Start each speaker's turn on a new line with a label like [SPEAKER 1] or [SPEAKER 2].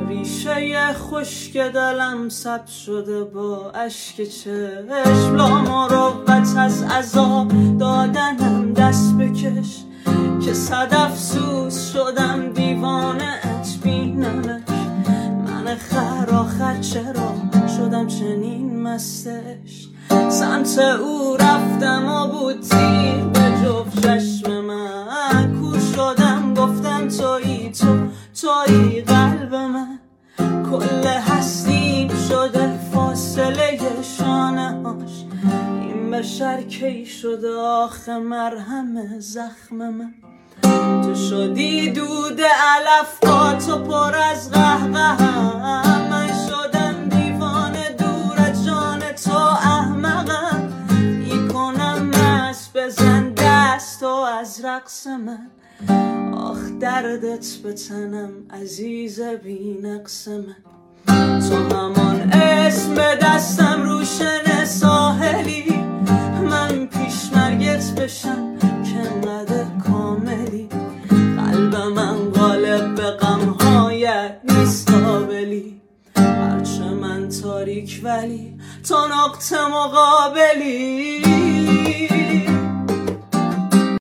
[SPEAKER 1] ریشه خشک دلم ثبت شده با اشک چشم، لامروت از عذاب دادنم دست بکش که صد افسوس شدم دیوانه‌ات بینمش. من خر آخر چرا شدم چنین مستش، سمت او رفتم و بود تیر به جفت چشم من. کور شدم گفتم تویی قلب من، کل هستیم شده فاصله شانه هاش. این بشر کی شده آخه مرهم زخم من. تو شدی دود علف با تو پر از قهقهم، من شدم دیوانه دور از جان تو احمقم. میکنم مست بزن دست تو از رقص من، آخ دردت به تنم عزیز بی نقص من. تو همان اسم به دستم روشن ساحلی، من پیش مرگت بشم که انقدر کاملی. قلب من غالب به غمهایت نیست قابلی، هرچه من تاریک ولی تو نقطه مقابلی.